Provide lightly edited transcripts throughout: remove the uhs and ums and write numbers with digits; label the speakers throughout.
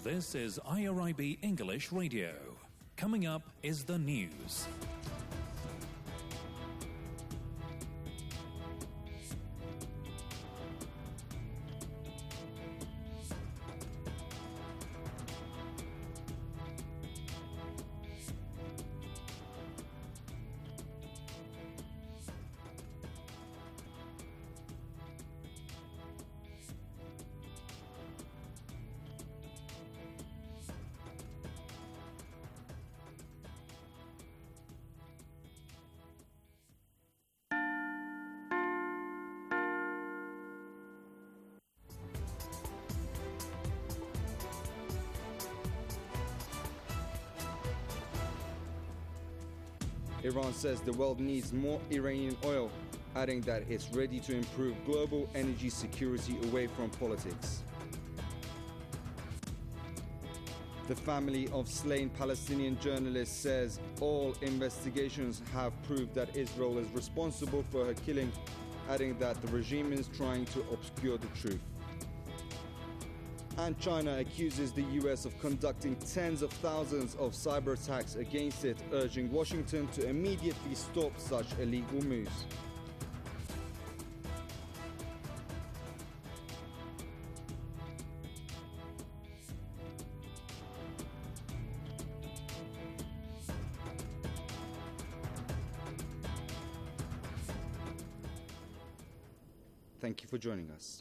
Speaker 1: This is IRIB English Radio. Coming up is the news.
Speaker 2: Iran says the world needs more Iranian oil, adding that it's ready to improve global energy security away from politics. The family of slain Palestinian journalists says all investigations have proved that Israel is responsible for her killing, adding that the regime is trying to obscure the truth. And China accuses the US of conducting tens of thousands of cyber attacks against it, urging Washington to immediately stop such illegal moves. Thank you for joining us.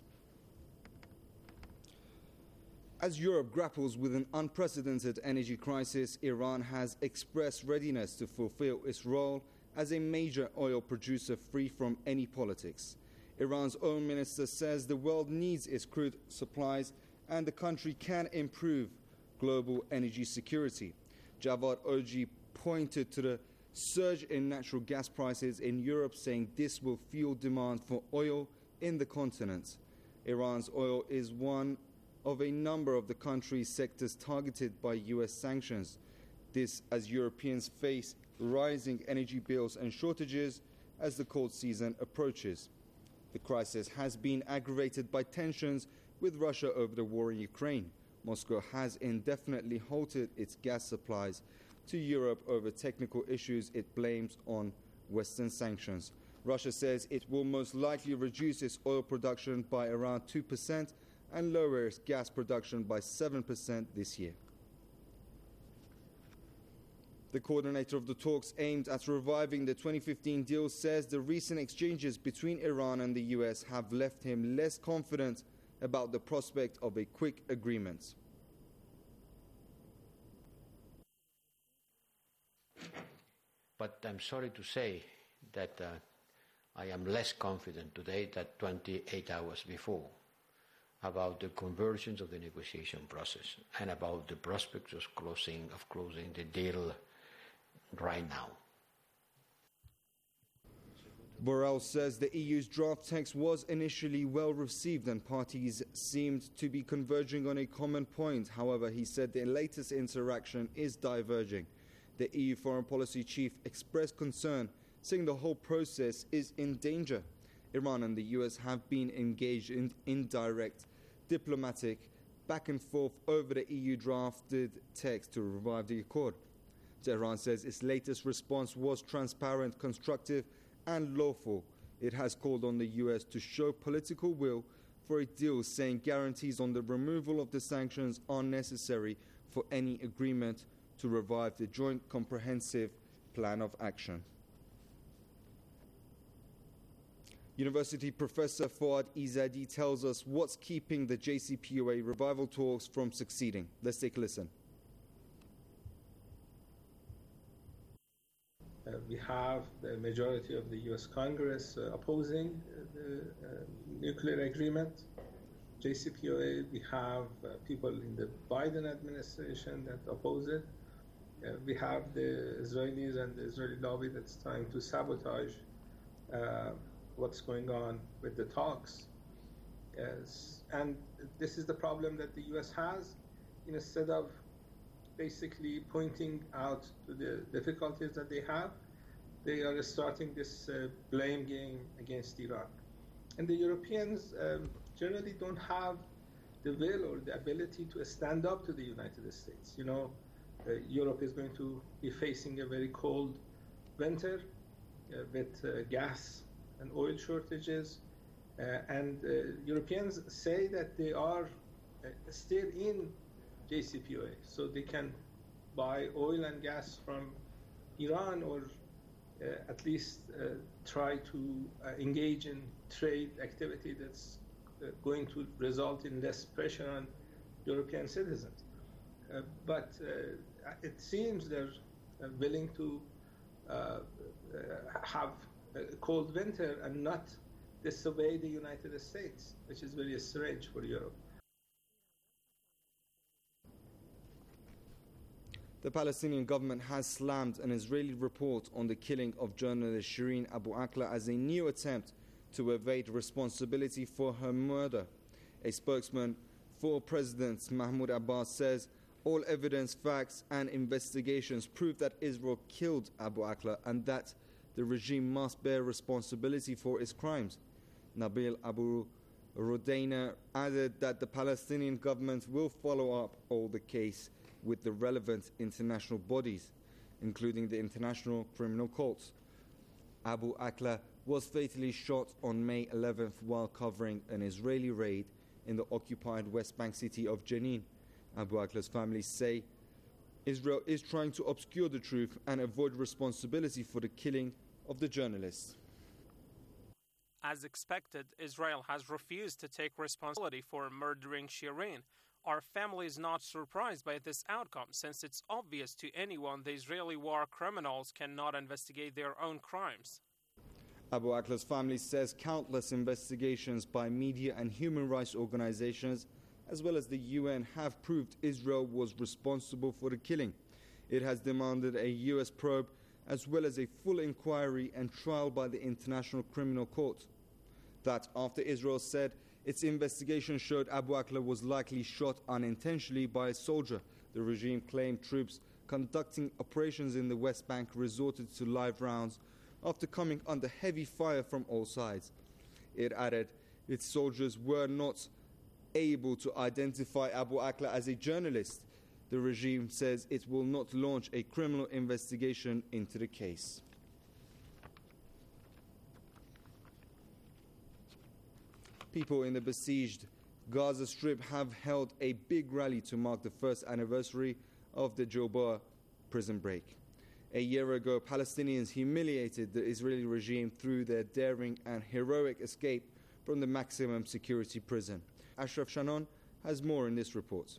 Speaker 2: As Europe grapples with an unprecedented energy crisis, Iran has expressed readiness to fulfill its role as a major oil producer free from any politics. Iran's oil minister says the world needs its crude supplies and the country can improve global energy security. Javad Oji pointed to the surge in natural gas prices in Europe, saying this will fuel demand for oil in the continent. Iran's oil is one of a number of the country's sectors targeted by US sanctions. This as Europeans face rising energy bills and shortages as the cold season approaches. The crisis has been aggravated by tensions with Russia over the war in Ukraine. Moscow has indefinitely halted its gas supplies to Europe over technical issues it blames on Western sanctions. Russia says it will most likely reduce its oil production by around 2% and lower its gas production by 7% this year. The coordinator of the talks aimed at reviving the 2015 deal says the recent exchanges between Iran and the US have left him less confident about the prospect of a quick agreement.
Speaker 3: But I'm sorry to say that I am less confident today than 28 hours before about the convergence of the negotiation process and about the prospects of closing the deal right now.
Speaker 2: Borrell says the EU's draft text was initially well received and parties seemed to be converging on a common point. However, he said the latest interaction is diverging. The EU foreign policy chief expressed concern, saying the whole process is in danger. Iran and the US have been engaged in indirect diplomatic back and forth over the EU drafted text to revive the accord. Tehran says its latest response was transparent, constructive and lawful. It has called on the US to show political will for a deal, saying guarantees on the removal of the sanctions are necessary for any agreement to revive the joint comprehensive plan of action. University Professor Fouad Izzadi tells us what's keeping the JCPOA revival talks from succeeding. Let's take a listen.
Speaker 4: We have the majority of the US Congress opposing the nuclear agreement. JCPOA, we have people in the Biden administration that oppose it. We have the Israelis and the Israeli lobby that's trying to sabotage what's going on with the talks. And this is the problem that the US has. Instead of basically pointing out to the difficulties that they have, they are starting this blame game against Iran. And the Europeans generally don't have the will or the ability to stand up to the United States. You know, Europe is going to be facing a very cold winter with gas and oil shortages, and Europeans say that they are still in JCPOA, so they can buy oil and gas from Iran, or at least try to engage in trade activity that's going to result in less pressure on European citizens. But it seems they're willing to have a cold winter and not disobey the United States, which is very strange for Europe.
Speaker 2: The Palestinian government has slammed an Israeli report on the killing of journalist Shireen Abu Akleh as a new attempt to evade responsibility for her murder. A spokesman for President Mahmoud Abbas says all evidence, facts and investigations prove that Israel killed Abu Akleh and that the regime must bear responsibility for its crimes. Nabil Abu Rodaina added that the Palestinian government will follow up all the case with the relevant international bodies, including the International Criminal Court. Abu Akleh was fatally shot on May 11th while covering an Israeli raid in the occupied West Bank city of Jenin. Abu Akleh's family say Israel is trying to obscure the truth and avoid responsibility for the killing of the journalist.
Speaker 5: As expected, Israel has refused to take responsibility for murdering Shireen. Our family is not surprised by this outcome, since it's obvious to anyone the Israeli war criminals cannot investigate their own crimes.
Speaker 2: Abu Akleh's family says countless investigations by media and human rights organizations, as well as the UN, have proved Israel was responsible for the killing. It has demanded a US probe, as well as a full inquiry and trial by the International Criminal Court. That after Israel said its investigation showed Abu Akleh was likely shot unintentionally by a soldier, the regime claimed troops conducting operations in the West Bank resorted to live rounds after coming under heavy fire from all sides. It added its soldiers were not able to identify Abu Akleh as a journalist. The regime says it will not launch a criminal investigation into the case. People in the besieged Gaza Strip have held a big rally to mark the first anniversary of the Gilboa prison break. A year ago, Palestinians humiliated the Israeli regime through their daring and heroic escape from the maximum security prison. Ashraf Shannon has more in this report.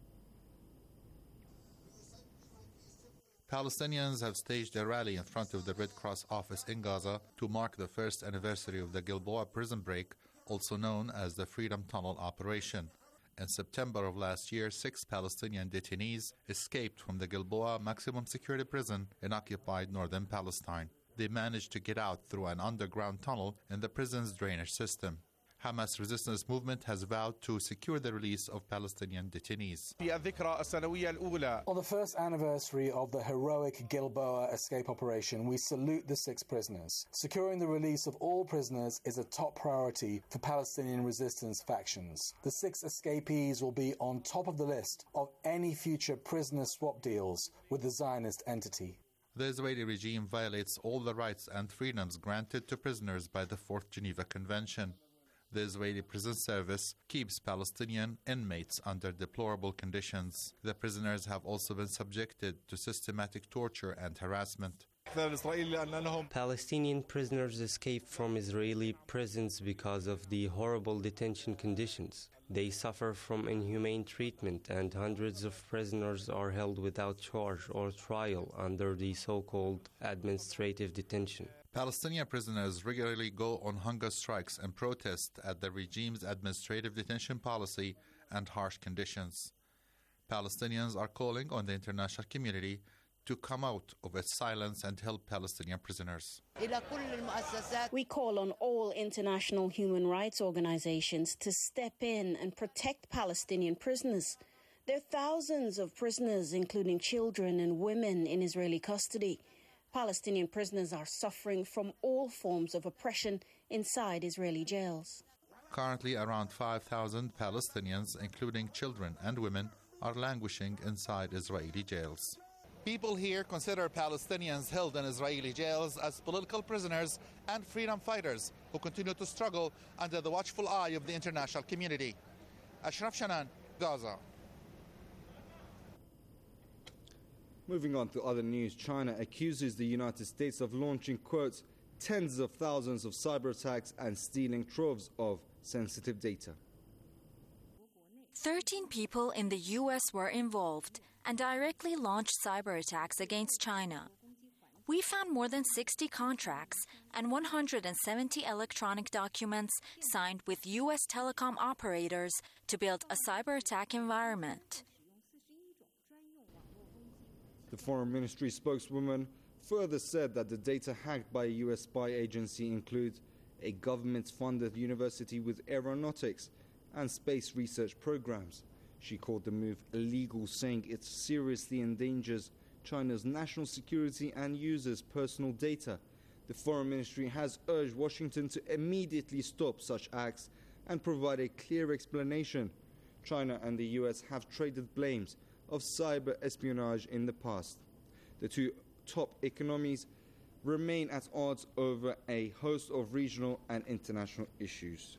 Speaker 6: Palestinians have staged a rally in front of the Red Cross office in Gaza to mark the first anniversary of the Gilboa prison break, also known as the Freedom Tunnel Operation. In September of last year, 6 Palestinian detainees escaped from the Gilboa maximum security prison in occupied northern Palestine. They managed to get out through an underground tunnel in the prison's drainage system. Hamas resistance movement has vowed to secure the release of Palestinian detainees.
Speaker 7: On the first anniversary of the heroic Gilboa escape operation, we salute the 6 prisoners. Securing the release of all prisoners is a top priority for Palestinian resistance factions. The 6 escapees will be on top of the list of any future prisoner swap deals with the Zionist entity.
Speaker 6: The Israeli regime violates all the rights and freedoms granted to prisoners by the 4th Geneva Convention. The Israeli prison service keeps Palestinian inmates under deplorable conditions. The prisoners have also been subjected to systematic torture and harassment.
Speaker 8: Palestinian prisoners escape from Israeli prisons because of the horrible detention conditions. They suffer from inhumane treatment, and hundreds of prisoners are held without charge or trial under the so-called administrative detention.
Speaker 6: Palestinian prisoners regularly go on hunger strikes and protest at the regime's administrative detention policy and harsh conditions. Palestinians are calling on the international community to come out of its silence and help Palestinian prisoners.
Speaker 9: We call on all international human rights organizations to step in and protect Palestinian prisoners. There are thousands of prisoners, including children and women, in Israeli custody. Palestinian prisoners are suffering from all forms of oppression inside Israeli jails.
Speaker 6: Currently, around 5,000 Palestinians, including children and women, are languishing inside Israeli jails. People here consider Palestinians held in Israeli jails as political prisoners and freedom fighters who continue to struggle under the watchful eye of the international community. Ashraf Shanan, Gaza.
Speaker 2: Moving on to other news, China accuses the United States of launching, quote, tens of thousands of cyber attacks and stealing troves of sensitive data.
Speaker 10: 13 people in the U.S. were involved and directly launched cyber attacks against China. We found more than 60 contracts and 170 electronic documents signed with U.S. telecom operators to build a cyber attack environment.
Speaker 2: The Foreign Ministry spokeswoman further said that the data hacked by a U.S. spy agency include a government-funded university with aeronautics and space research programs. She called the move illegal, saying it seriously endangers China's national security and users' personal data. The Foreign Ministry has urged Washington to immediately stop such acts and provide a clear explanation. China and the U.S. have traded blames of cyber espionage in the past. The two top economies remain at odds over a host of regional and international issues.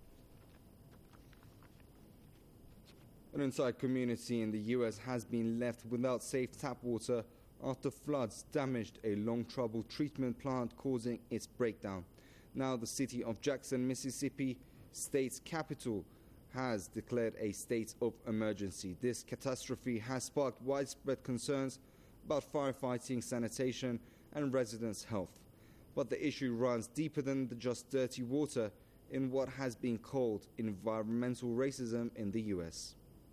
Speaker 2: An entire community in the U.S. has been left without safe tap water after floods damaged a long-troubled treatment plant, causing its breakdown. Now the city of Jackson, Mississippi, state's capital, has declared a state of emergency. This catastrophe has sparked widespread concerns about firefighting, sanitation, and residents' health. But the issue runs deeper than just dirty water in what has been called environmental racism in the U.S.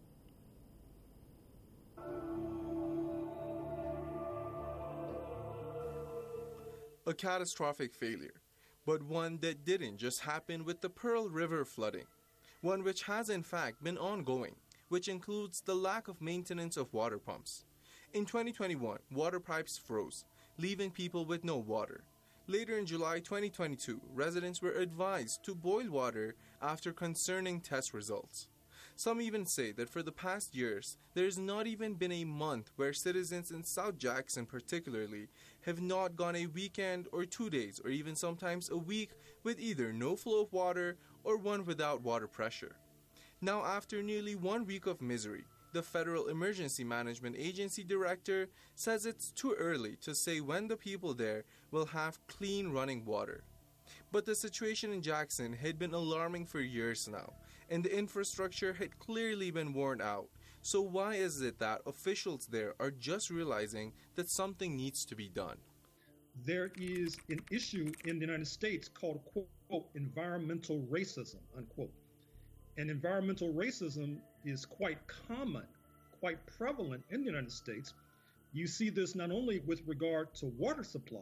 Speaker 11: A catastrophic failure, but one that didn't just happen with the Pearl River flooding. One which has in fact been ongoing, which includes the lack of maintenance of water pumps. In 2021, water pipes froze, leaving people with no water. Later in July 2022, residents were advised to boil water after concerning test results. Some even say that for the past years, there has not even been a month where citizens in South Jackson particularly have not gone a weekend or 2 days or even sometimes a week with either no flow of water or one without water pressure. Now, after nearly 1 week of misery, the Federal Emergency Management Agency director says it's too early to say when the people there will have clean running water. But the situation in Jackson had been alarming for years now, and the infrastructure had clearly been worn out. So why is it that officials there are just realizing that something needs to be done?
Speaker 12: There is an issue in the United States called, quote, environmental racism, unquote. And environmental racism is quite common, quite prevalent in the United States. You see this not only with regard to water supply,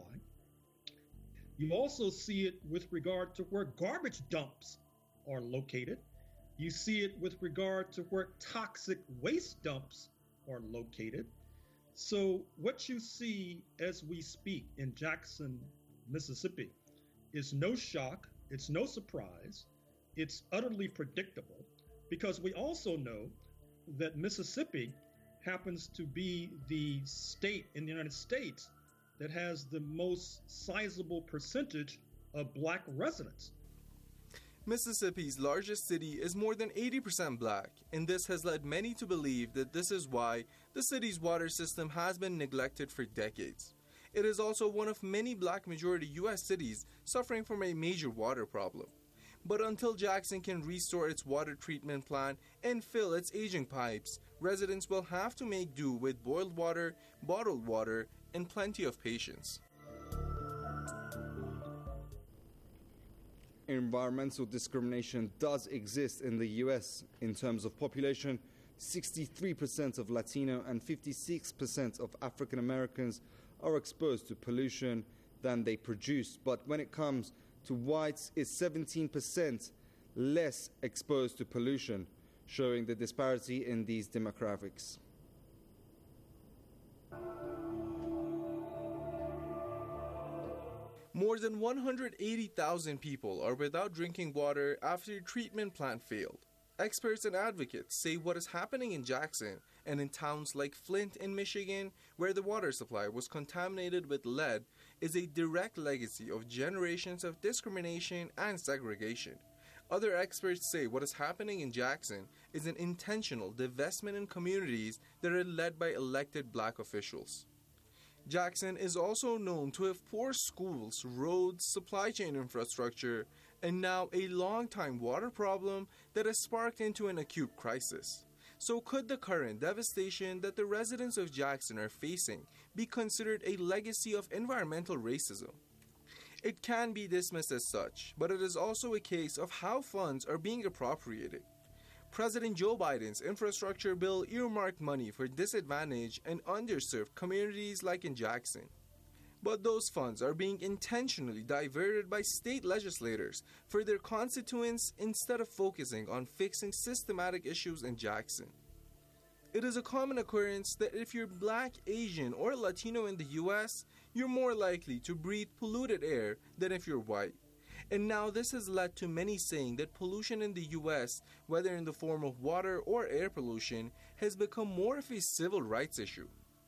Speaker 12: you also see it with regard to where garbage dumps are located. You see it with regard to where toxic waste dumps are located. So what you see as we speak in Jackson, Mississippi, is no shock, it's no surprise, it's utterly predictable, because we also know that Mississippi happens to be the state in the United States that has the most sizable percentage of black residents.
Speaker 11: Mississippi's largest city is more than 80% black, and this has led many to believe that this is why the city's water system has been neglected for decades. It is also one of many black-majority U.S. cities suffering from a major water problem. But until Jackson can restore its water treatment plant and fill its aging pipes, residents will have to make do with boiled water, bottled water, and plenty of patience.
Speaker 2: Environmental discrimination does exist in the U.S. In terms of population, 63% of Latino and 56% of African Americans are exposed to pollution than they produce. But when it comes to whites, it's 17% less exposed to pollution, showing the disparity in these demographics.
Speaker 11: More than 180,000 people are without drinking water after a treatment plant failed. Experts and advocates say what is happening in Jackson and in towns like Flint in Michigan, where the water supply was contaminated with lead, is a direct legacy of generations of discrimination and segregation. Other experts say what is happening in Jackson is an intentional divestment in communities that are led by elected black officials. Jackson is also known to have poor schools, roads, supply chain infrastructure, and now a long-time water problem that has sparked into an acute crisis. So could the current devastation that the residents of Jackson are facing be considered a legacy of environmental racism? It can be dismissed as such, but it is also a case of how funds are being appropriated. President Joe Biden's infrastructure bill earmarked money for disadvantaged and underserved communities like in Jackson. But those funds are being intentionally diverted by state legislators for their constituents instead of focusing on fixing systematic issues in Jackson. It is a common occurrence that if you're Black, Asian, or Latino in the U.S., you're more likely to breathe polluted air than if you're white. And now this has led to many saying that pollution in the U.S., whether in the form of water or air pollution, has become more of a civil rights issue.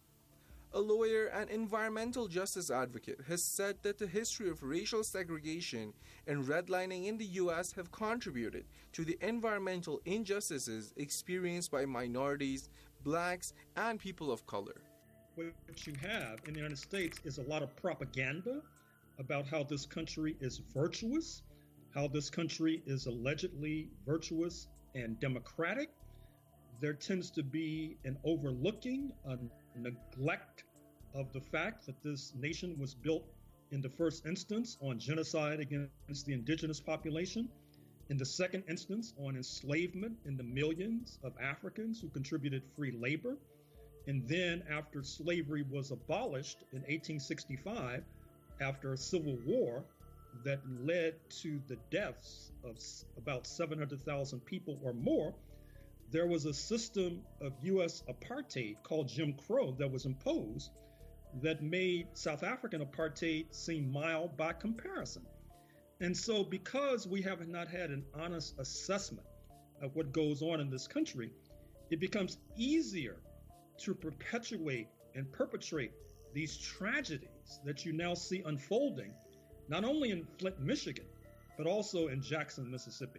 Speaker 11: A lawyer and environmental justice advocate has said that the history of racial segregation and redlining in the U.S. have contributed to the environmental injustices experienced by minorities, blacks, and people of color.
Speaker 12: What you have in the United States is a lot of propaganda about how this country is virtuous, how this country is allegedly virtuous and democratic. There tends to be an overlooking, a neglect of the fact that this nation was built in the first instance on genocide against the indigenous population, in the second instance on enslavement in the millions of Africans who contributed free labor, and then after slavery was abolished in 1865, after a civil war that led to the deaths of about 700,000 people or more, there was a system of U.S. apartheid called Jim Crow that was imposed that made South African apartheid seem mild by comparison. And so because we have not had an honest assessment of what goes on in this country, it becomes easier to perpetuate and perpetrate these tragedies that you now see unfolding, not only in Flint, Michigan, but also in Jackson, Mississippi.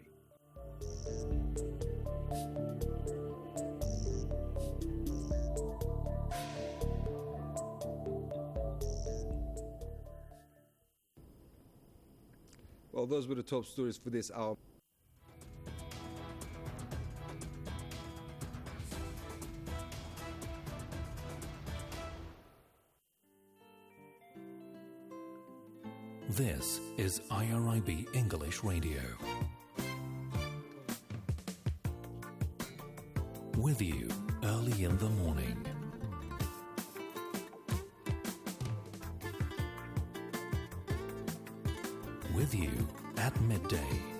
Speaker 2: Well, those were the top stories for this hour.
Speaker 1: This is IRIB English Radio. With you early in the morning. With you at midday.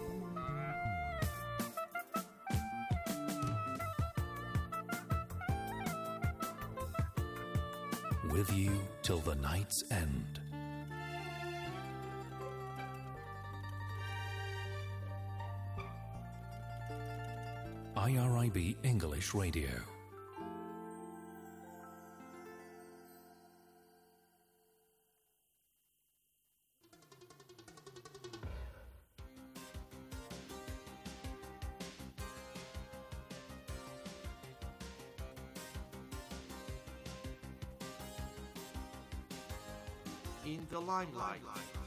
Speaker 1: With you till the night's end. IRIB English Radio.
Speaker 13: In the limelight.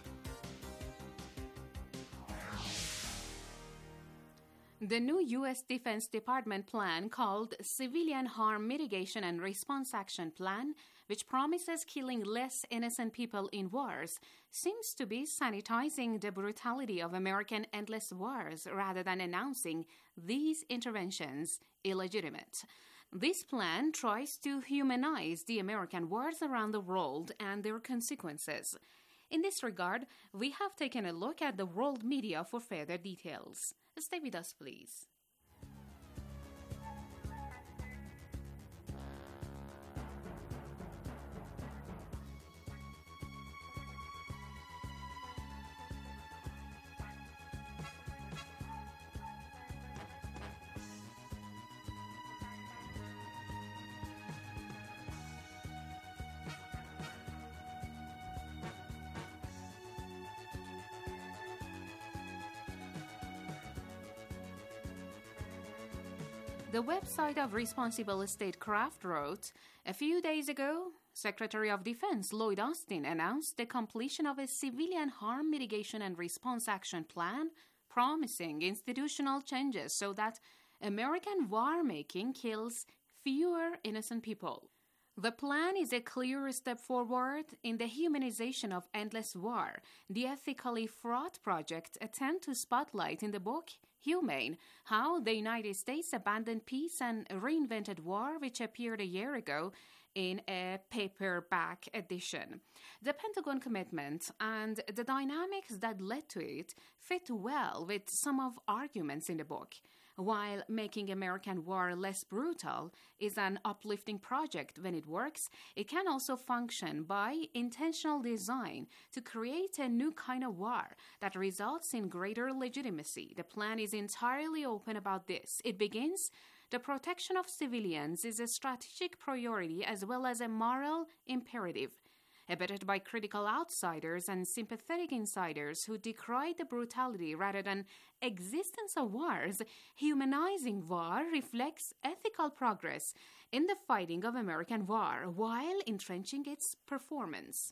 Speaker 14: The new U.S. Defense Department plan called Civilian Harm Mitigation and Response Action Plan, which promises killing less innocent people in wars, seems to be sanitizing the brutality of American endless wars rather than announcing these interventions illegitimate. This plan tries to humanize the American wars around the world and their consequences. In this regard, we have taken a look at the world media for further details. Stay with us, please. The website of Responsible Statecraft wrote, a few days ago, Secretary of Defense Lloyd Austin announced the completion of a civilian harm mitigation and response action plan promising institutional changes so that American war-making kills fewer innocent people. The plan is a clear step forward in the humanization of endless war, the ethically fraught project attempt to spotlight in the book Humane, How the United States Abandoned Peace and Reinvented War, which appeared a year ago in a paperback edition. The Pentagon commitment and the dynamics that led to it fit well with some of arguments in the book. While making American war less brutal is an uplifting project when it works, it can also function by intentional design to create a new kind of war that results in greater legitimacy. The plan is entirely open about this. It begins, the protection of civilians is a strategic priority as well as a moral imperative. Abetted by critical outsiders and sympathetic insiders who decry the brutality rather than existence of wars, humanizing war reflects ethical progress in the fighting of American war while entrenching its performance.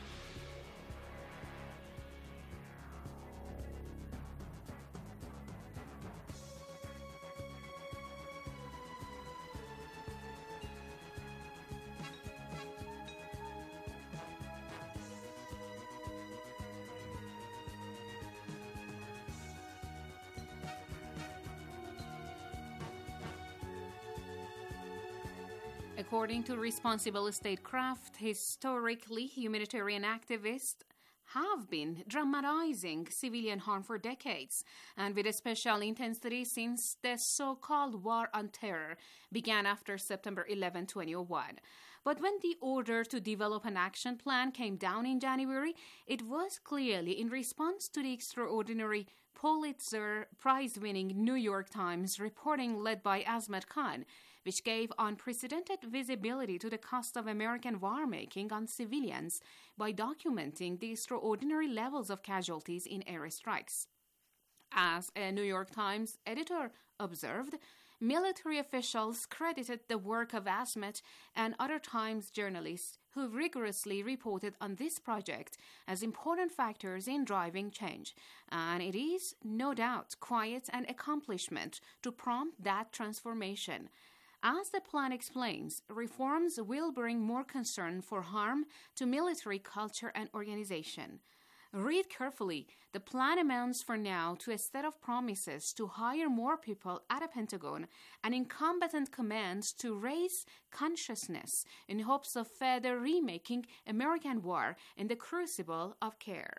Speaker 14: According to Responsible Statecraft, historically, humanitarian activists have been dramatizing civilian harm for decades, and with a special intensity since the so-called War on Terror began after September 11, 2001. But when the order to develop an action plan came down in January, it was clearly in response to the extraordinary Pulitzer Prize-winning New York Times reporting led by Azmat Khan, which gave unprecedented visibility to the cost of American war-making on civilians by documenting the extraordinary levels of casualties in airstrikes. As a New York Times editor observed, military officials credited the work of Azmat and other Times journalists who rigorously reported on this project as important factors in driving change, and it is, no doubt, quite an accomplishment to prompt that transformation. As the plan explains, reforms will bring more concern for harm to military culture and organization. Read carefully. The plan amounts for now to a set of promises to hire more people at the Pentagon and in combatant commands to raise consciousness in hopes of further remaking American war in the crucible of care.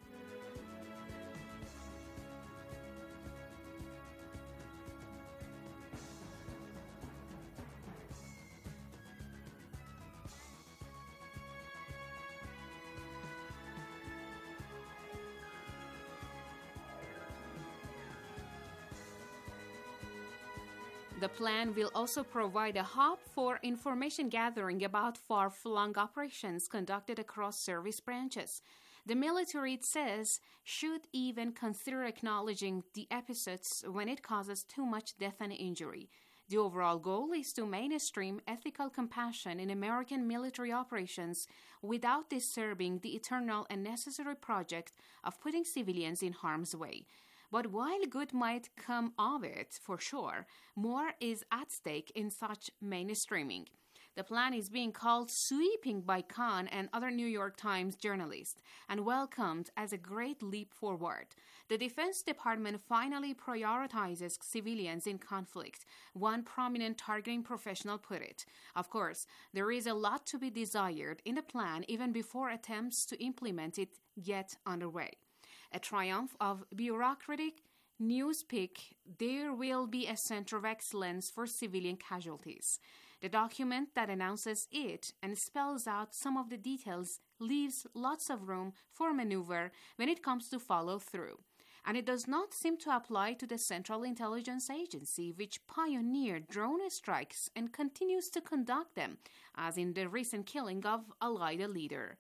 Speaker 14: The plan will also provide a hub for information gathering about far-flung operations conducted across service branches. The military, it says, should even consider acknowledging the episodes when it causes too much death and injury. The overall goal is to mainstream ethical compassion in American military operations without disturbing the eternal and necessary project of putting civilians in harm's way. But while good might come of it, for sure, more is at stake in such mainstreaming. The plan is being called sweeping by Khan and other New York Times journalists and welcomed as a great leap forward. The Defense Department finally prioritizes civilians in conflict, one prominent targeting professional put it. Of course, there is a lot to be desired in the plan even before attempts to implement it get underway. A triumph of bureaucratic newspeak, there will be a center of excellence for civilian casualties. The document that announces it and spells out some of the details leaves lots of room for maneuver when it comes to follow through. And it does not seem to apply to the Central Intelligence Agency, which pioneered drone strikes and continues to conduct them, as in the recent killing of Al-Qaeda leader.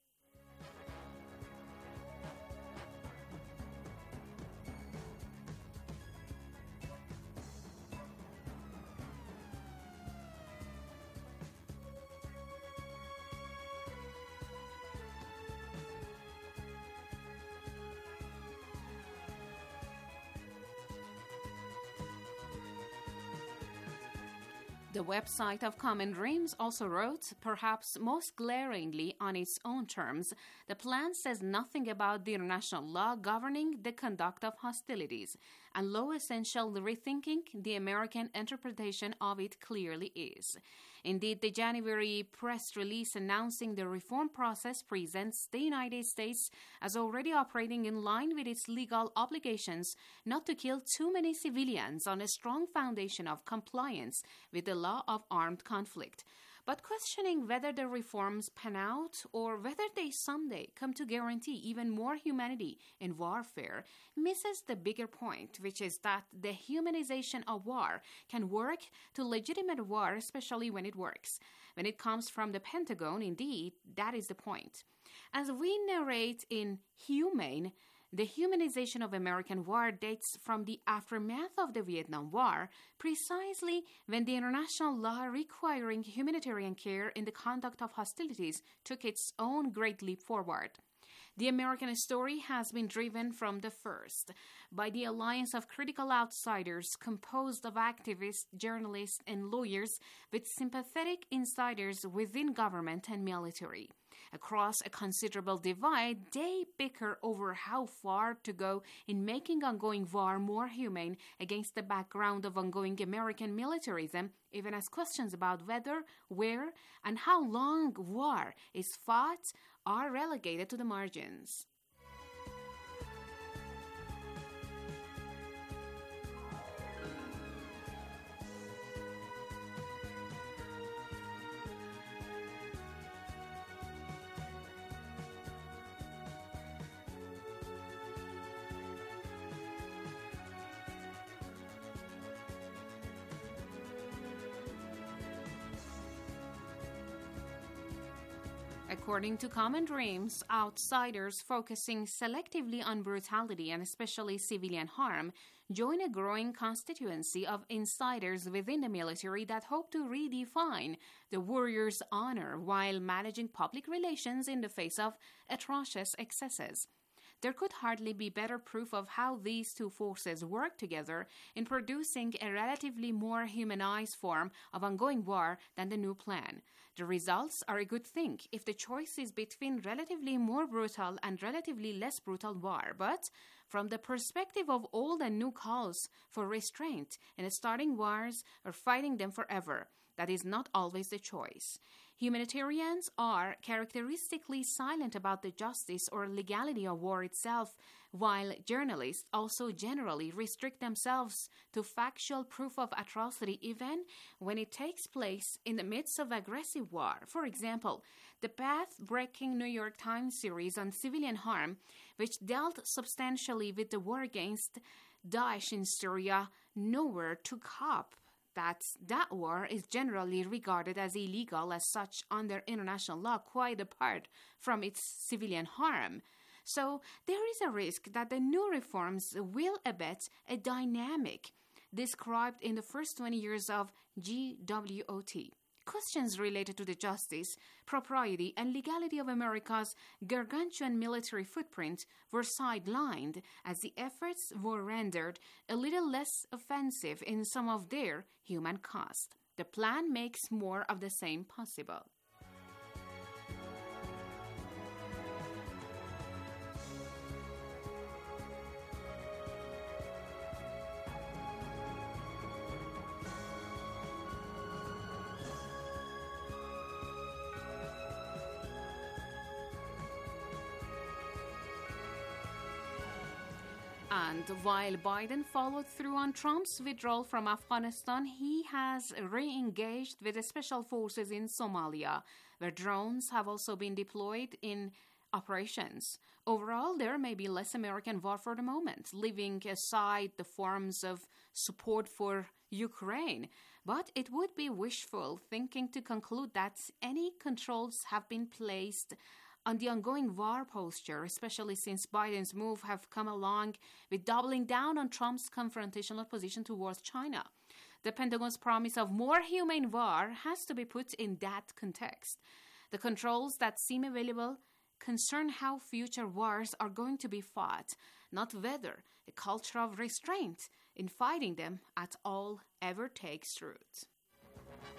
Speaker 14: The website of Common Dreams also wrote, perhaps most glaringly on its own terms, the plan says nothing about the international law governing the conduct of hostilities, and law essential rethinking the American interpretation of it clearly is. Indeed, the January press release announcing the reform process presents the United States as already operating in line with its legal obligations not to kill too many civilians on a strong foundation of compliance with the law of armed conflict. But questioning whether the reforms pan out or whether they someday come to guarantee even more humanity in warfare misses the bigger point, which is that the humanization of war can work to legitimate war, especially when it works. When it comes from the Pentagon, indeed, that is the point. As we narrate in Humane, the humanization of American war dates from the aftermath of the Vietnam War, precisely when the international law requiring humanitarian care in the conduct of hostilities took its own great leap forward. The American story has been driven from the first by the alliance of critical outsiders composed of activists, journalists, and lawyers with sympathetic insiders within government and military. Across a considerable divide, they bicker over how far to go in making ongoing war more humane against the background of ongoing American militarism, even as questions about whether, where, and how long war is fought are relegated to the margins. According to Common Dreams, outsiders focusing selectively on brutality and especially civilian harm join a growing constituency of insiders within the military that hope to redefine the warrior's honor while managing public relations in the face of atrocious excesses. There could hardly be better proof of how these two forces work together in producing a relatively more humanized form of ongoing war than the new plan. The results are a good thing if the choice is between relatively more brutal and relatively less brutal war, but from the perspective of old and new calls for restraint in starting wars or fighting them forever, that is not always the choice. Humanitarians are characteristically silent about the justice or legality of war itself, while journalists also generally restrict themselves to factual proof of atrocity even when it takes place in the midst of aggressive war. For example, the path-breaking New York Times series on civilian harm, which dealt substantially with the war against Daesh in Syria, nowhere took up that war is generally regarded as illegal as such under international law, quite apart from its civilian harm. So there is a risk that the new reforms will abet a dynamic described in the first 20 years of GWOT. Questions related to the justice, propriety, and legality of America's gargantuan military footprint were sidelined as the efforts were rendered a little less offensive in some of their human cost. The plan makes more of the same possible. And while Biden followed through on Trump's withdrawal from Afghanistan, he has re-engaged with the special forces in Somalia, where drones have also been deployed in operations. Overall, there may be less American war for the moment, leaving aside the forms of support for Ukraine. But it would be wishful thinking to conclude that any controls have been placed on the ongoing war posture, especially since Biden's move have come along with doubling down on Trump's confrontational position towards China. The Pentagon's promise of more humane war has to be put in that context. The controls that seem available concern how future wars are going to be fought, not whether a culture of restraint in fighting them at all ever takes root.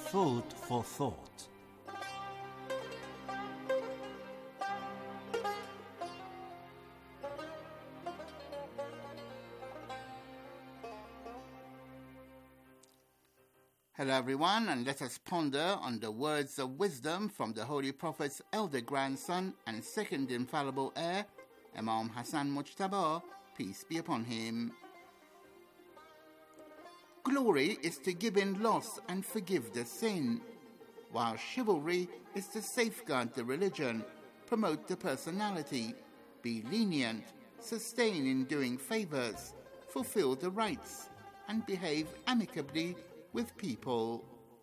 Speaker 13: Food for thought.
Speaker 15: Hello everyone, and let us ponder on the words of wisdom from the Holy Prophet's elder grandson and second infallible heir, Imam Hassan Mujtaba, peace be upon him. Glory is to give in loss and forgive the sin, while chivalry is to safeguard the religion, promote the personality, be lenient, sustain in doing favors, fulfill the rights, and behave amicably with people.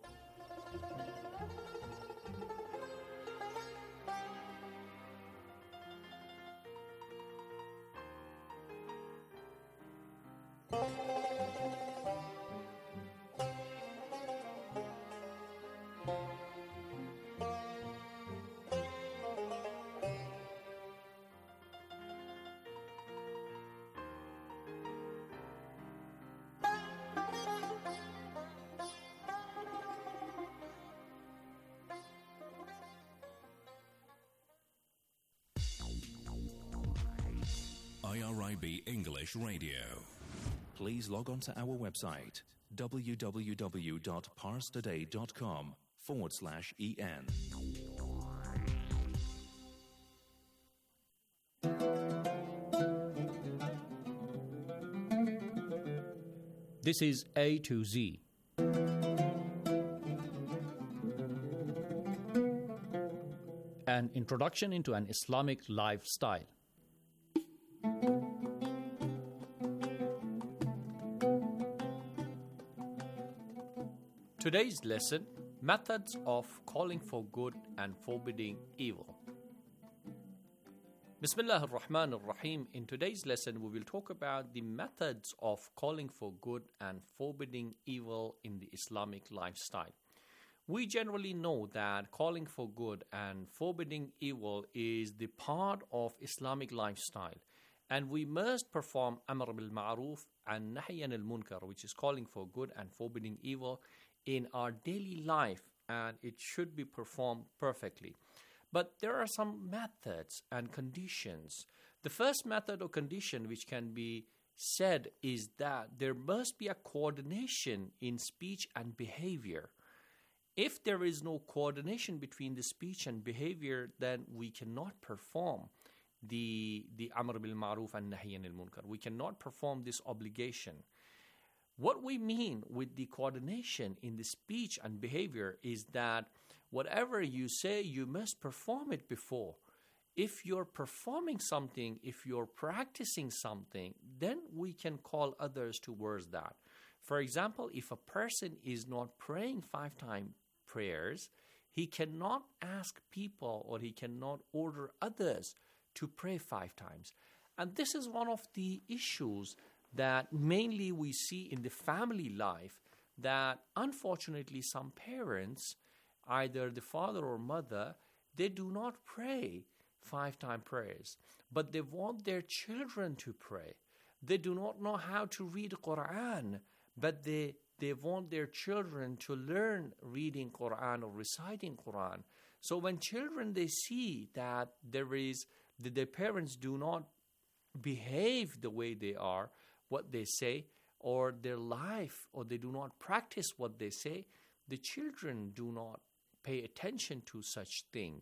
Speaker 1: IRIB English Radio. Please log on to our website www.parstoday.com/en.
Speaker 16: This is A to Z. An introduction into an Islamic lifestyle. Today's lesson, methods of calling for good and forbidding evil. Bismillah ar-Rahman ar-Rahim. In today's lesson, we will talk about the methods of calling for good and forbidding evil in the Islamic lifestyle. We generally know that calling for good and forbidding evil is the part of Islamic lifestyle, and we must perform Amr bil Ma'ruf and Nahyan al-Munkar, which is calling for good and forbidding evil in our daily life, and it should be performed perfectly. But there are some methods and conditions. The first method or condition which can be said is that there must be a coordination in speech and behavior. If there is no coordination between the speech and behavior, then we cannot perform the Amr bil Ma'ruf and Nahyan al-Munkar. We cannot perform this obligation. What we mean with the coordination in the speech and behavior is that whatever you say, you must perform it before. If you're performing something, if you're practicing something, then we can call others towards that. For example, if a person is not praying 5-time prayers, he cannot ask people or he cannot order others to pray 5 times. And this is one of the issues that mainly we see in the family life, that unfortunately some parents, either the father or mother, they do not pray 5-time prayers, but they want their children to pray. They do not know how to read Quran, but they want their children to learn reading Quran or reciting Quran. So when children, they see that their parents do not behave the way they are, what they say, or their life, or they do not practice what they say, the children do not pay attention to such thing.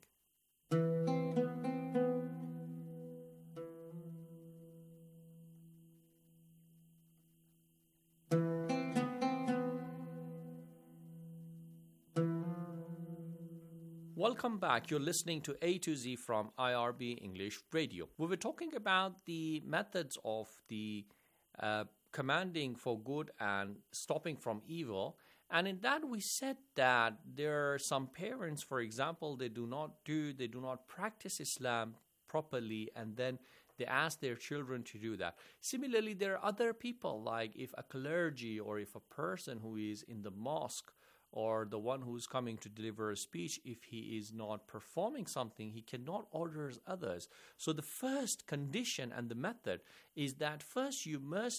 Speaker 16: Welcome back. You're listening to A to Z from IRB English Radio. We were talking about the methods of the commanding for good and stopping from evil. And in that we said that there are some parents, for example, they do not practice Islam properly, and then they ask their children to do that. Similarly, there are other people, like if a clergy or if a person who is in the mosque or the one who's coming to deliver a speech, if he is not performing something, he cannot order others. So the first condition and the method is that first you must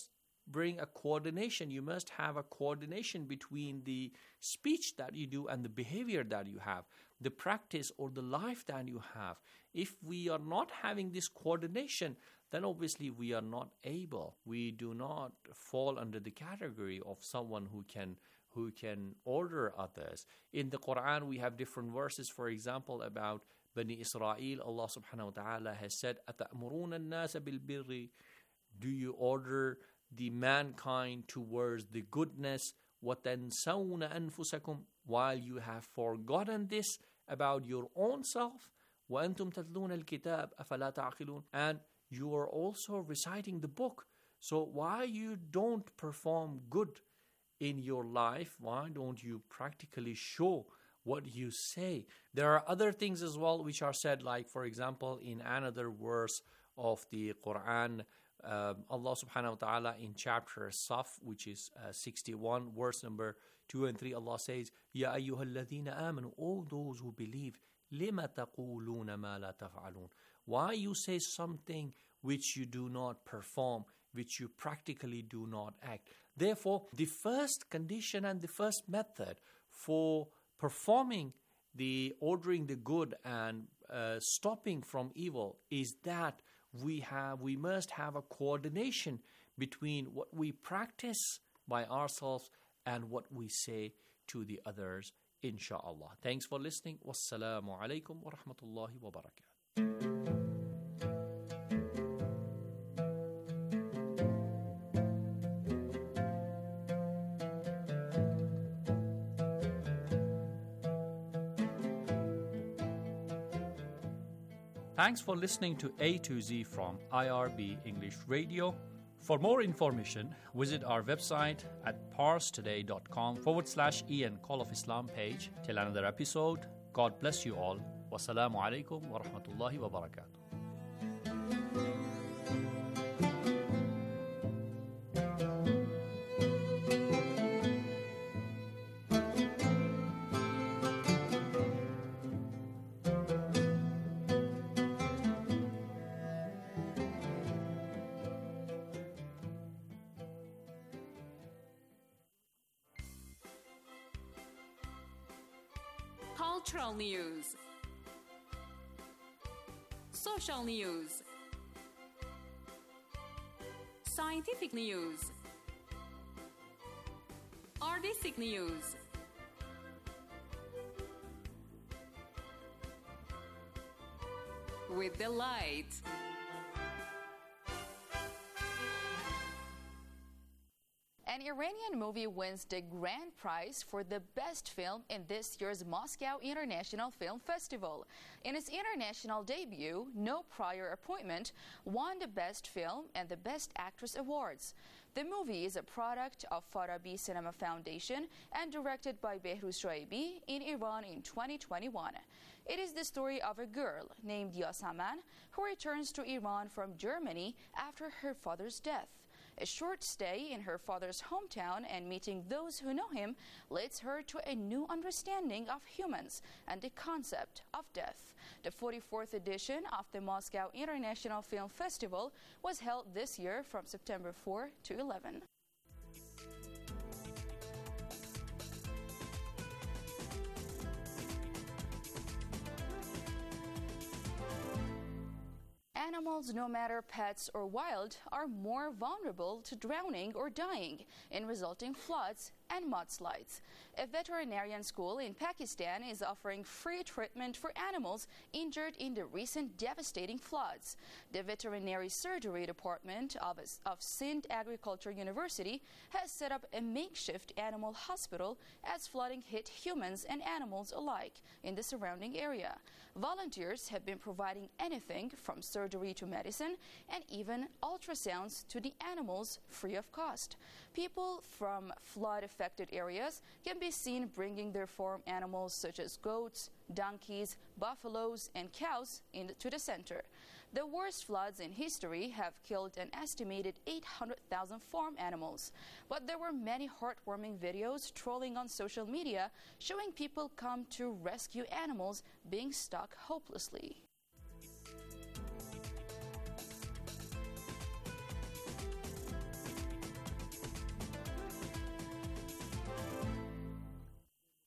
Speaker 16: bring a coordination. You must have a coordination between the speech that you do and the behavior that you have, the practice or the life that you have. If we are not having this coordination, then obviously we are not able. We do not fall under the category of someone who can order others. In the Quran, we have different verses, for example, about Bani Israel. Allah subhanahu wa ta'ala has said, أَتَأْمُرُونَ النَّاسَ بِالْبِرِّ, do you order the mankind towards the goodness, وَتَنْسَوْنَ أَنفُسَكُمْ, while you have forgotten this about your own self, وَأَنْتُمْ تَتْلُونَ الْكِتَابَ أَفَلَا تَعْقِلُونَ, and you are also reciting the book. So why you don't perform good in your life? Why don't you practically show what you say? There are other things as well which are said, like for example in another verse of the Quran, Allah subhanahu wa ta'ala in chapter Saf, which is 61, verse number 2 and 3, Allah says, Ya ayyuhalladhina amanu, all those who believe, lima taquluna ma la taf'alun, why you say something which you do not perform, which you practically do not act. Therefore, the first condition and the first method for performing the ordering the good and stopping from evil is that we must have a coordination between what we practice by ourselves and what we say to the others, inshallah. Thanks for listening. Wassalamu alaikum wa rahmatullahi wa barakatuh. Thanks for listening to A to Z from IRB English Radio. For more information, visit our website at parstoday.com/Ian Call of Islam page. Till another episode, God bless you all. Wassalamu alaikum wa rahmatullahi wa barakatuh.
Speaker 14: Cultural news, social news, scientific news, artistic news, with the light.
Speaker 17: An Iranian movie wins the grand prize for the best film in this year's Moscow International Film Festival. In its international debut, No Prior Appointment won the Best Film and the Best Actress awards. The movie is a product of Farabi Cinema Foundation and directed by Behruz Shoaibi in Iran in 2021. It is the story of a girl named Yasaman who returns to Iran from Germany after her father's death. A short stay in her father's hometown and meeting those who know him leads her to a new understanding of humans and the concept of death. The 44th edition of the Moscow International Film Festival was held this year from September 4 to 11. Animals, no matter pets or wild, are more vulnerable to drowning or dying in resulting floods and mudslides. A veterinarian school in Pakistan is offering free treatment for animals injured in the recent devastating floods. The veterinary surgery department of Sindh Agriculture University has set up a makeshift animal hospital as flooding hit humans and animals alike in the surrounding area. Volunteers have been providing anything from surgery to medicine and even ultrasounds to the animals free of cost. People from flood-affected areas can be seen bringing their farm animals such as goats, donkeys, buffaloes, and cows to the center. The worst floods in history have killed an estimated 800,000 farm animals. But there were many heartwarming videos trolling on social media showing people come to rescue animals being stuck hopelessly.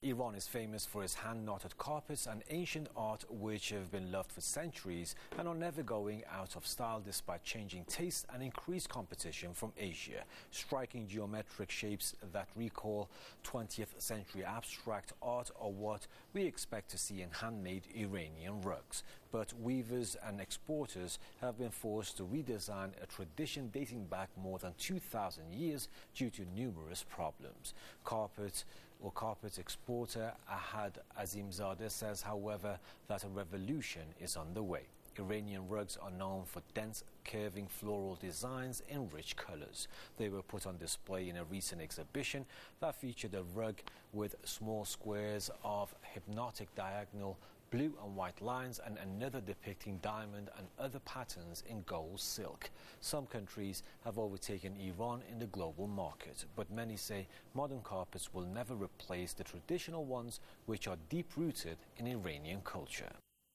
Speaker 18: Iran is famous for its hand-knotted carpets and ancient art which have been loved for centuries and are never going out of style despite changing tastes and increased competition from Asia. Striking geometric shapes that recall 20th century abstract art are what we expect to see in handmade Iranian rugs. But weavers and exporters have been forced to redesign a tradition dating back more than 2,000 years due to numerous problems. Carpet exporter Ahad Azimzadeh says, however, that a revolution is underway. Iranian rugs are known for dense, curving floral designs in rich colors. They were put on display in a recent exhibition that featured a rug with small squares of hypnotic diagonal blue and white lines and another depicting diamond and other patterns in gold silk. Some countries have overtaken Iran in the global market, but many say modern carpets will never replace the traditional ones which are deep-rooted in Iranian culture.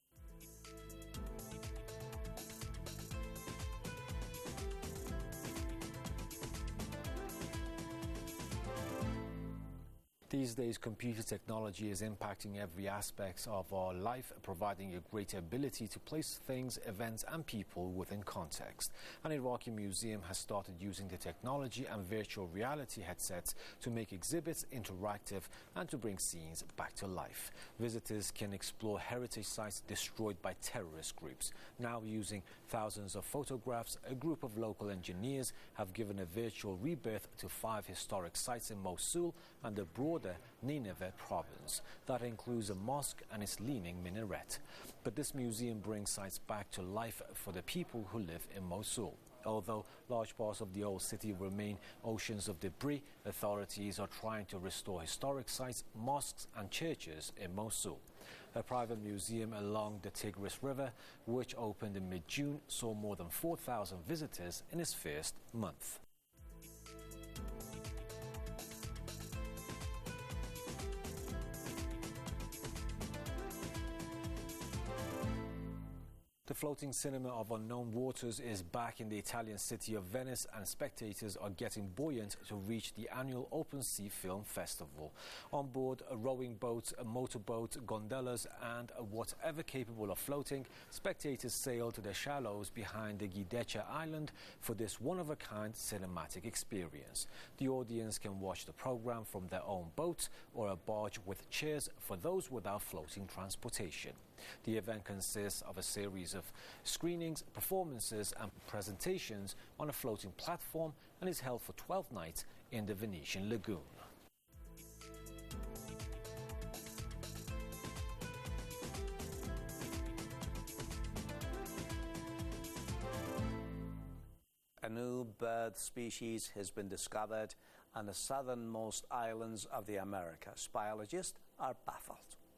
Speaker 18: These days, computer technology is impacting every aspect of our life, providing a greater ability to place things, events and people within context. An Iraqi museum has started using the technology and virtual reality headsets to make exhibits interactive and to bring scenes back to life. Visitors can explore heritage sites destroyed by terrorist groups. Now using thousands of photographs, a group of local engineers have given a virtual rebirth to 5 historic sites in Mosul and the broader Nineveh province. That includes a mosque and its leaning minaret. But this museum brings sites back to life for the people who live in Mosul. Although large parts of the old city remain oceans of debris, authorities are trying to restore historic sites, mosques and churches in Mosul. A private museum along the Tigris River, which opened in mid-June, saw more than 4,000 visitors in its first month. The floating cinema of unknown waters is back in the Italian city of Venice, and spectators are getting buoyant to reach the annual Open Sea Film Festival. On board rowing boats, motorboats, gondolas and whatever capable of floating, spectators sail to the shallows behind the Giudecca Island for this one-of-a-kind cinematic experience. The audience can watch the program from their own boat or a barge with chairs for those without floating transportation. The event consists of a series of screenings, performances and presentations on a floating platform and is held for 12 nights in the Venetian Lagoon.
Speaker 19: A new bird species has been discovered on the southernmost islands of the Americas. Biologists are baffled.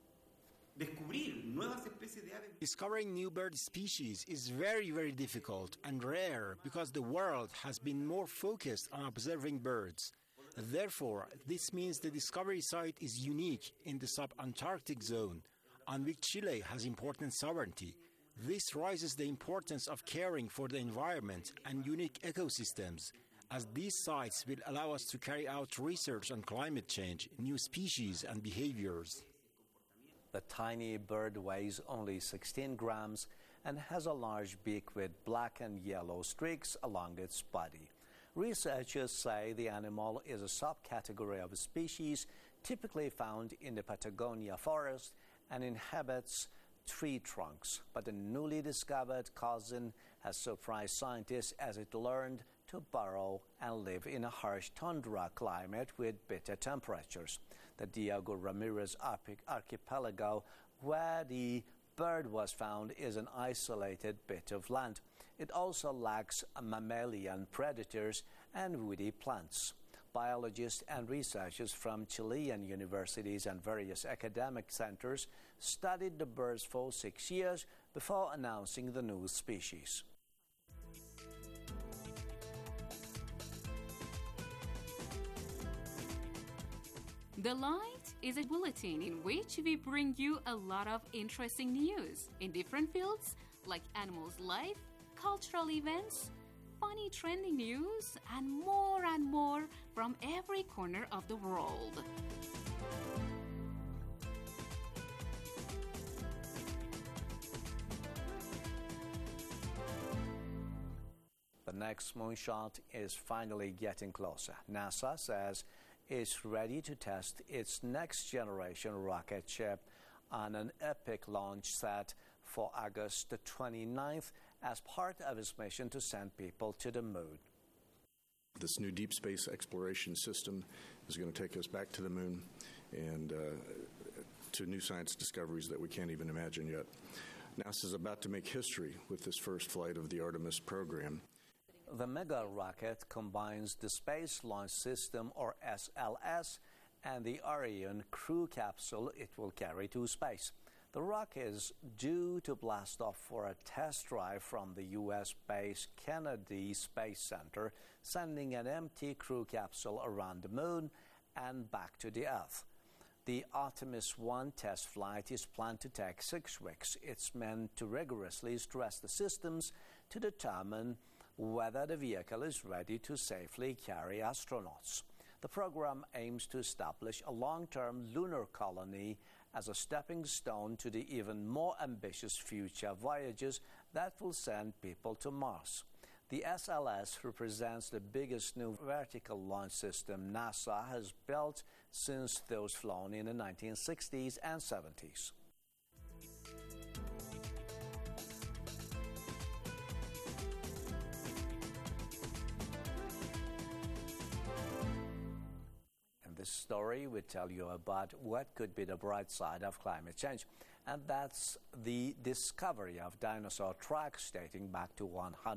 Speaker 20: Discovering new bird species is very, very difficult and rare because the world has been more focused on observing birds. Therefore, this means the discovery site is unique in the sub-Antarctic zone, on which Chile has important sovereignty. This raises the importance of caring for the environment and unique ecosystems, as these sites will allow us to carry out research on climate change, new species and behaviors.
Speaker 19: The tiny bird weighs only 16 grams and has a large beak with black and yellow streaks along its body. Researchers say the animal is a subcategory of a species typically found in the Patagonia forest and inhabits tree trunks. But the newly discovered cousin has surprised scientists as it learned to burrow and live in a harsh tundra climate with bitter temperatures. The Diego Ramirez archipelago, where the bird was found, is an isolated bit of land. It also lacks mammalian predators and woody plants. Biologists and researchers from Chilean universities and various academic centers studied the birds for 6 years before announcing the new species.
Speaker 14: The Light is a bulletin in which we bring you a lot of interesting news in different fields like animals' life, cultural events, funny trending news, and more from every corner of the world.
Speaker 19: next moonshot is finally getting closer. NASA says it's ready to test its next-generation rocket ship on an epic launch set for August the 29th as part of its mission to send people to the moon.
Speaker 21: This new deep space exploration system is going to take us back to the moon and to new science discoveries that we can't even imagine yet. NASA is about to make history with this first flight of the Artemis program.
Speaker 19: The mega rocket combines the Space Launch System, or SLS, and the Orion crew capsule it will carry to space. The rocket is due to blast off for a test drive from the U.S.-based Kennedy Space Center, sending an empty crew capsule around the moon and back to the Earth. The Artemis 1 test flight is planned to take 6 weeks. It's meant to rigorously stress the systems to determine whether the vehicle is ready to safely carry astronauts. The program aims to establish a long-term lunar colony as a stepping stone to the even more ambitious future voyages that will send people to Mars. The SLS represents the biggest new vertical launch system NASA has built since those flown in the 1960s and 70s. In this story, we tell you about what could be the bright side of climate change, and that's the discovery of dinosaur tracks dating back to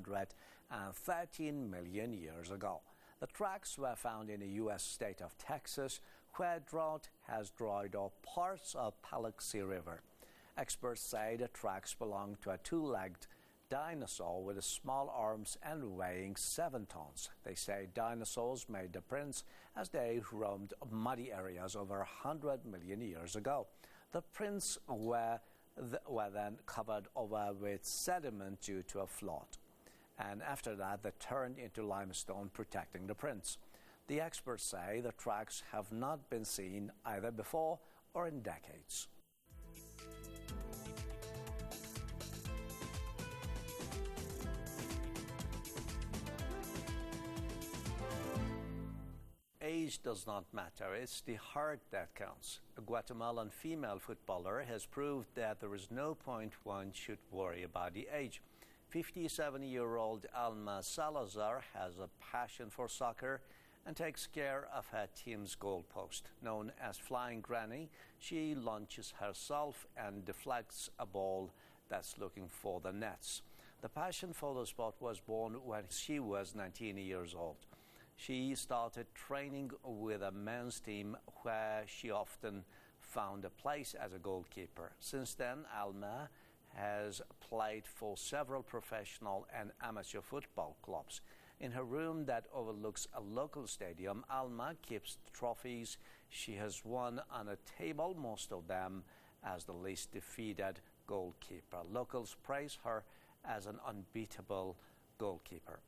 Speaker 19: 113 million years ago. The tracks were found in the U.S. state of Texas, where drought has dried up parts of Paluxy River. Experts say the tracks belong to a 2-legged dinosaur with small arms and weighing 7 tons. They say dinosaurs made the prints as they roamed muddy areas over 100 million years ago. The prints were then covered over with sediment due to a flood. And after that, they turned into limestone, protecting the prints. The experts say the tracks have not been seen either before or in decades. Age does not matter, it's the heart that counts. A Guatemalan female footballer has proved that there is no point one should worry about the age. 57-year-old Alma Salazar has a passion for soccer and takes care of her team's goalpost. Known as Flying Granny, she launches herself and deflects a ball that's looking for the nets. The passion for the sport was born when she was 19 years old. She started training with a men's team where she often found a place as a goalkeeper. Since then, Alma has played for several professional and amateur football clubs. In her room that overlooks a local stadium, Alma keeps the trophies she has won on a table, most of them as the least defeated goalkeeper. Locals praise her as an unbeatable goalkeeper.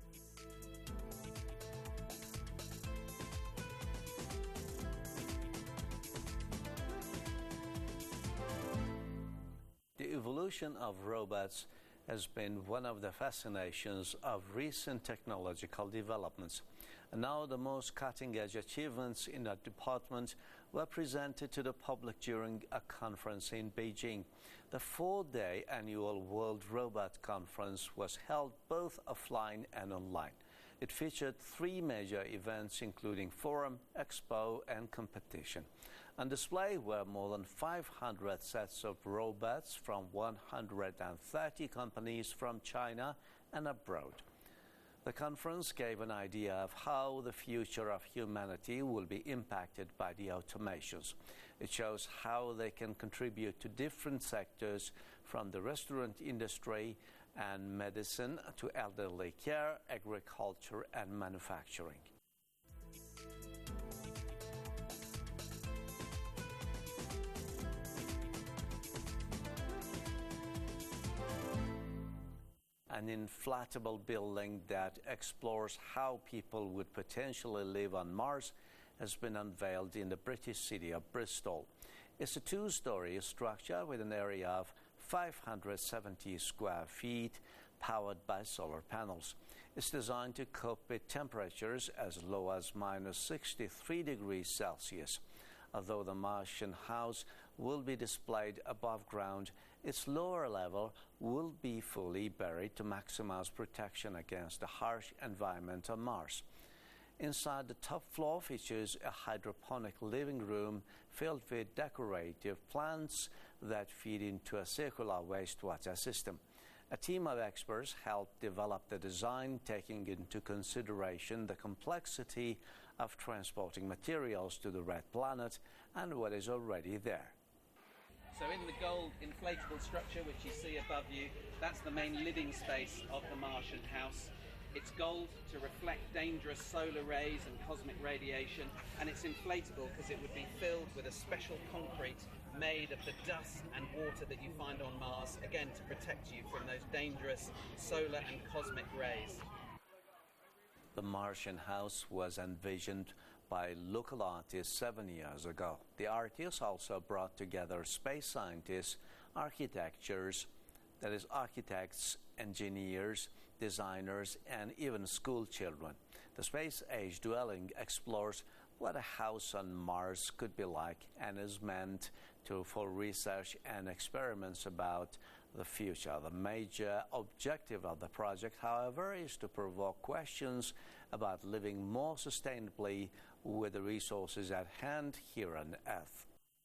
Speaker 19: The evolution of robots has been one of the fascinations of recent technological developments. And now the most cutting-edge achievements in that department were presented to the public during a conference in Beijing. The 4-day annual World Robot Conference was held both offline and online. It featured 3 major events, including forum, expo, and competition. On display were more than 500 sets of robots from 130 companies from China and abroad. The conference gave an idea of how the future of humanity will be impacted by the automations. It shows how they can contribute to different sectors, from the restaurant industry and medicine to elderly care, agriculture, and manufacturing. An inflatable building that explores how people would potentially live on Mars has been unveiled in the British city of Bristol. It's a 2-story structure with an area of 570 square feet powered by solar panels. It's designed to cope with temperatures as low as minus 63 degrees Celsius. Although the Martian house will be displayed above ground, its lower level will be fully buried to maximize protection against the harsh environment on Mars. Inside, the top floor features a hydroponic living room filled with decorative plants that feed into a circular wastewater system. A team of experts helped develop the design, taking into consideration the complexity of transporting materials to the red planet and what is already there.
Speaker 3: So in the gold inflatable structure which you see above you, that's the main living space of the Martian house. It's gold to reflect dangerous solar rays and cosmic radiation, and it's inflatable because it would be filled with a special concrete made of the dust and water that you find on Mars, again to protect you from those dangerous solar and cosmic rays.
Speaker 19: The Martian house was envisioned by local artists 7 years ago. The artists also brought together space scientists, architects, engineers, designers, and even school children. The space-age dwelling explores what a house on Mars could be like and is meant for research and experiments about the future. The major objective of the project, however, is to provoke questions about living more sustainably with the resources at hand here on Earth.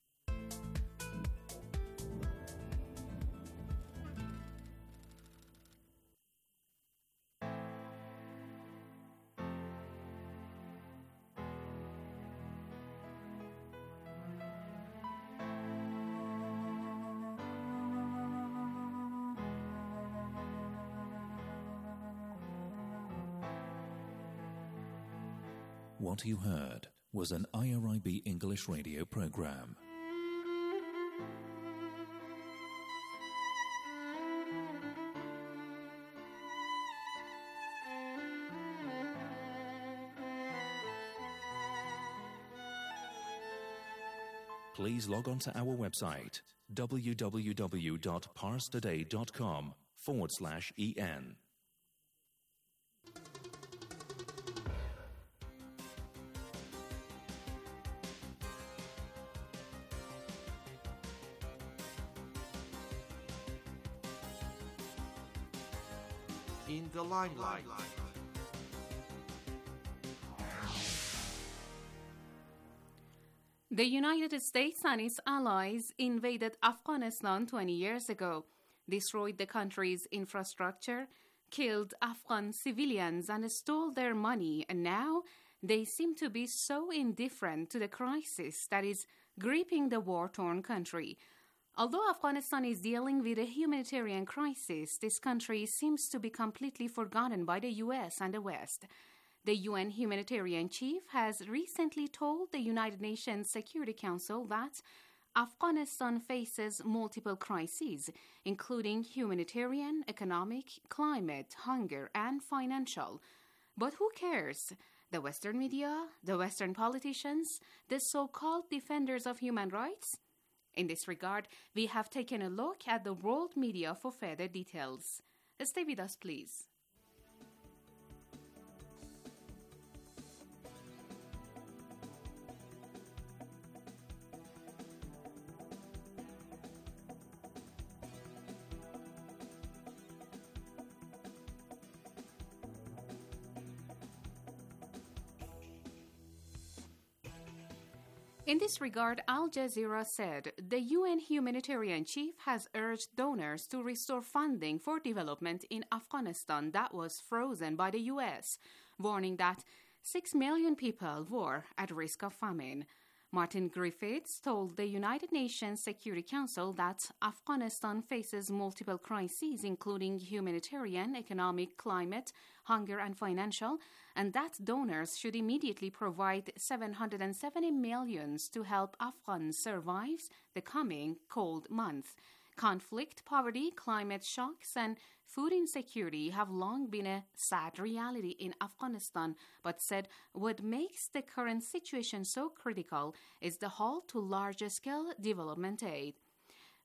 Speaker 1: What you heard was an IRIB English radio program. Please log on to our website www.parstoday.com/en.
Speaker 13: In the limelight.
Speaker 14: The United States and its allies invaded Afghanistan 20 years ago, destroyed the country's infrastructure, killed Afghan civilians, and stole their money, and now they seem to be so indifferent to the crisis that is gripping the war-torn country. Although Afghanistan is dealing with a humanitarian crisis, this country seems to be completely forgotten by the U.S. and the West. The UN humanitarian chief has recently told the United Nations Security Council that Afghanistan faces multiple crises, including humanitarian, economic, climate, hunger, and financial. But who cares? The Western media, the Western politicians, the so-called defenders of human rights? In this regard, we have taken a look at the world media for further details. Stay with us, please. In this regard, Al Jazeera said the UN humanitarian chief has urged donors to restore funding for development in Afghanistan that was frozen by the US, warning that 6 million people were at risk of famine. Martin Griffiths told the United Nations Security Council that Afghanistan faces multiple crises, including humanitarian, economic, climate, hunger, and financial, and that donors should immediately provide $770 million to help Afghans survive the coming cold month. Conflict, poverty, climate shocks, and food insecurity have long been a sad reality in Afghanistan, but said what makes the current situation so critical is the halt to larger-scale development aid.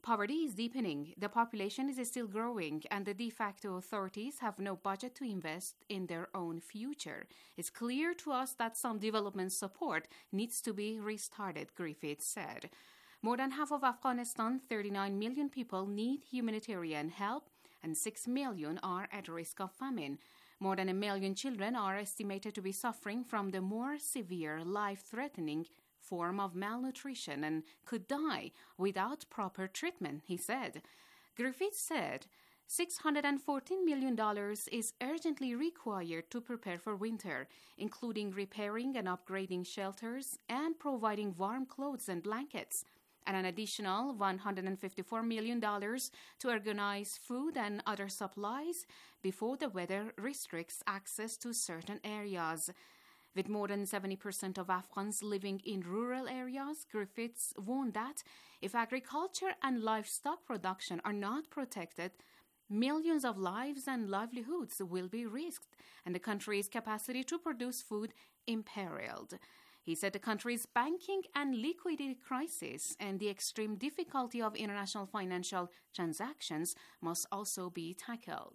Speaker 14: Poverty is deepening, the population is still growing, and the de facto authorities have no budget to invest in their own future. It's clear to us that some development support needs to be restarted, Griffith said. More than half of Afghanistan, 39 million people, need humanitarian help, and 6 million are at risk of famine. More than 1 million children are estimated to be suffering from the more severe, life-threatening form of malnutrition and could die without proper treatment, he said. Griffith said $614 million is urgently required to prepare for winter, including repairing and upgrading shelters and providing warm clothes and blankets, and an additional $154 million to organize food and other supplies before the weather restricts access to certain areas. With more than 70% of Afghans living in rural areas, Griffiths warned that if agriculture and livestock production are not protected, millions of lives and livelihoods will be risked and the country's capacity to produce food imperiled. He said the country's banking and liquidity crisis and the extreme difficulty of international financial transactions must also be tackled.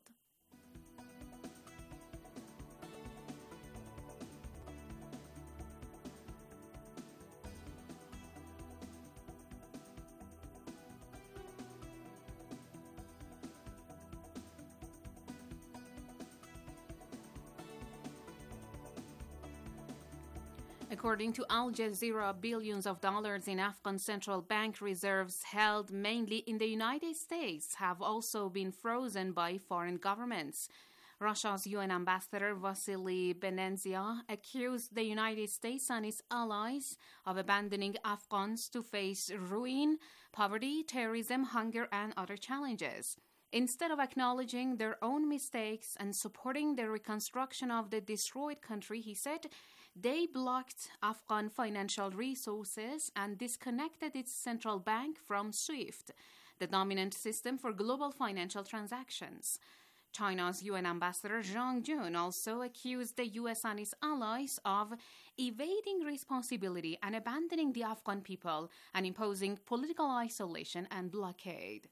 Speaker 14: According to Al Jazeera, billions of dollars in Afghan central bank reserves held mainly in the United States have also been frozen by foreign governments. Russia's UN ambassador Vasily Benenzia accused the United States and its allies of abandoning Afghans to face ruin, poverty, terrorism, hunger, and other challenges. Instead of acknowledging their own mistakes and supporting the reconstruction of the destroyed country, he said, they blocked Afghan financial resources and disconnected its central bank from SWIFT, the dominant system for global financial transactions. China's UN ambassador Zhang Jun also accused the U.S. and its allies of evading responsibility and abandoning the Afghan people and imposing political isolation and blockade.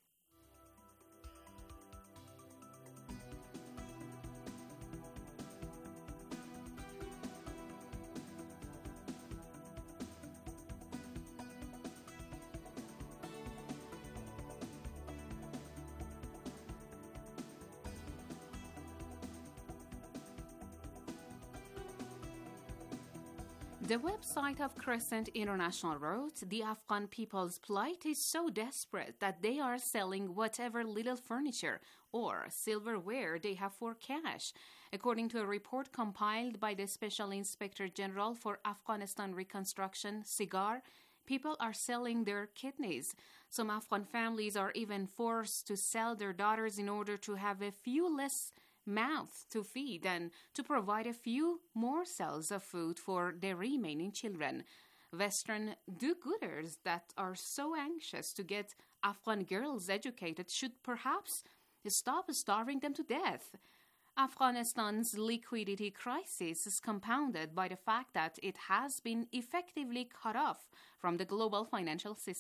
Speaker 14: The website of Crescent International wrote, the Afghan people's plight is so desperate that they are selling whatever little furniture or silverware they have for cash. According to a report compiled by the Special Inspector General for Afghanistan Reconstruction, SIGAR, people are selling their kidneys. Some Afghan families are even forced to sell their daughters in order to have a few less mouths to feed and to provide a few more cells of food for their remaining children. Western do-gooders that are so anxious to get Afghan girls educated should perhaps stop starving them to death. Afghanistan's liquidity crisis is compounded by the fact that it has been effectively cut off from the global financial system.